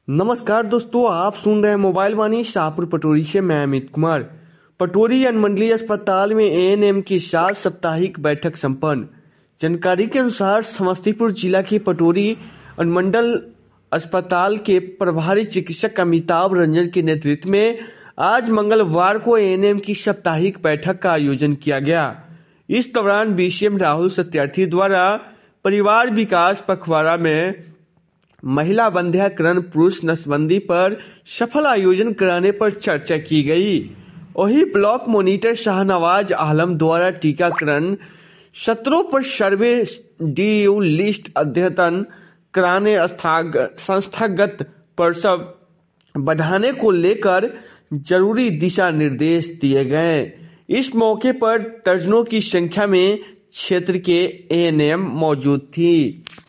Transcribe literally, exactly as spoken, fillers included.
नमस्कार दोस्तों, आप सुन रहे हैं मोबाइल वाणी शाहपुर पटोरी से। मैं अमित कुमार। पटोरी अनुमंडलीय अस्पताल में एएनएम की सात साप्ताहिक बैठक संपन्न। जानकारी के अनुसार समस्तीपुर जिला के पटोरी अनुमंडल अस्पताल के प्रभारी चिकित्सक अमिताभ रंजन के नेतृत्व में आज मंगलवार को एएनएम की साप्ताहिक बैठक का आयोजन किया गया। इस दौरान बीसीएम राहुल सत्यार्थी द्वारा परिवार विकास पखवाड़ा में महिला बंध्याकरण पुरुष नसबंदी पर सफल आयोजन कराने पर चर्चा की गई। वही ब्लॉक मॉनिटर शाहनवाज आलम द्वारा टीकाकरण सत्रों पर सर्वे डीयू लिस्ट अद्यतन कराने संस्थागत प्रसव बढ़ाने को लेकर जरूरी दिशा निर्देश दिए गए। इस मौके पर दर्जनों की संख्या में क्षेत्र के एएनएम मौजूद थी।